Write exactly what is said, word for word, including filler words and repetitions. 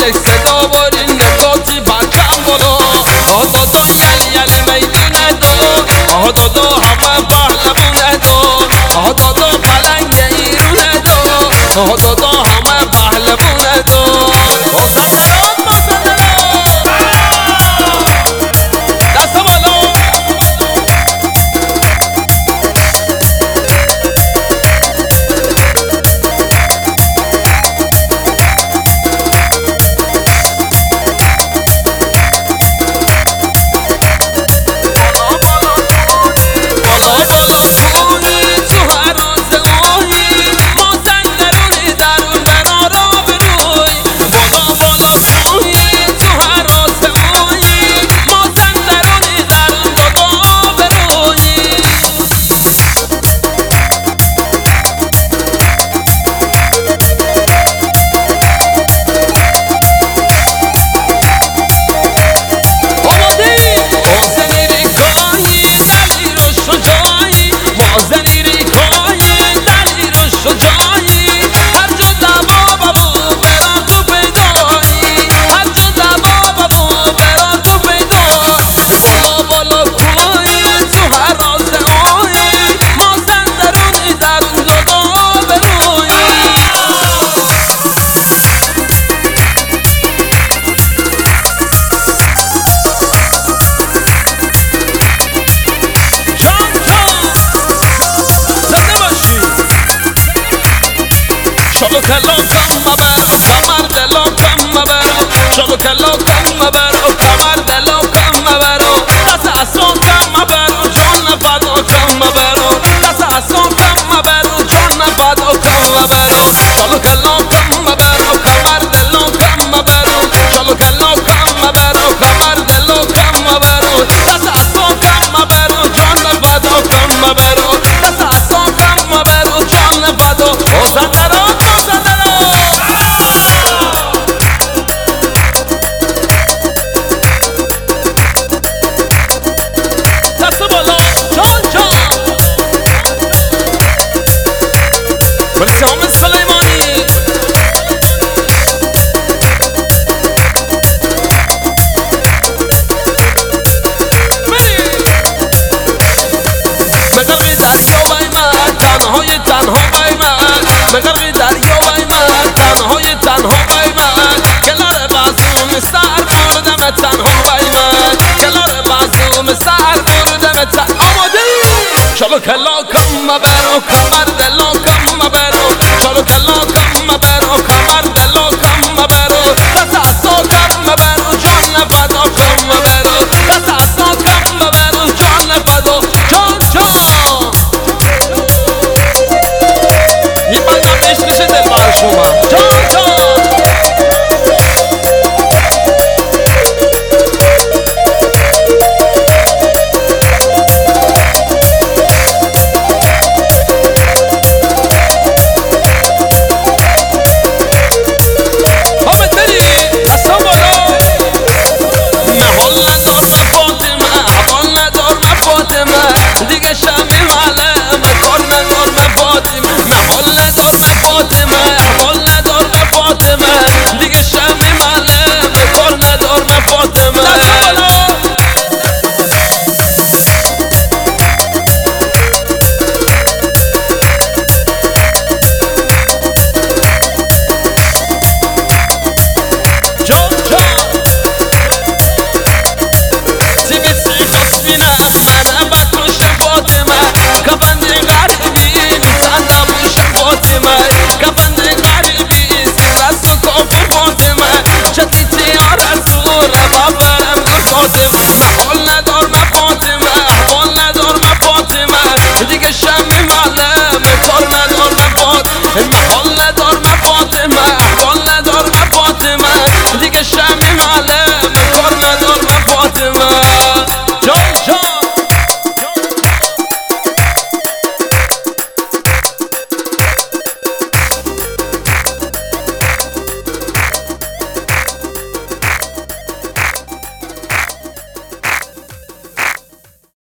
ای صدا برین نگاتی بچم بالا آه دادا یلی یلی میدونه دو آه دادا همه پهلوونه دو آه دادا پلنگ ایرونه دو آه دادا همه پهلوونه دو مازندران مازندران دست بالا شلو کلا کم مبرو کمر دلو کم مبرو شلو کلا کم مبرو کمر دلو کم مبرو دست اصلا کم مبرو جان فدا کم مبرو دست اصلا کم مبرو جان فدا کم مبرو شلو کلا کم مبرو کمر دلو کم مبرو شلو کلا کم مبرو کمر دلو کم مبرو دست اصلا کم مبرو جان فدا کم مبرو دست اصلا کم مبرو جان فدا مازندران سام سلیمانی بگرقی دریا بای من تنهای تنها بای من بگرقی دریا بای من تنهای تنها بای من کنار بازوم سر بردم تنها بای من کنار بازوم سر بردم تنها آماده شلو کلا کم مبرو کمر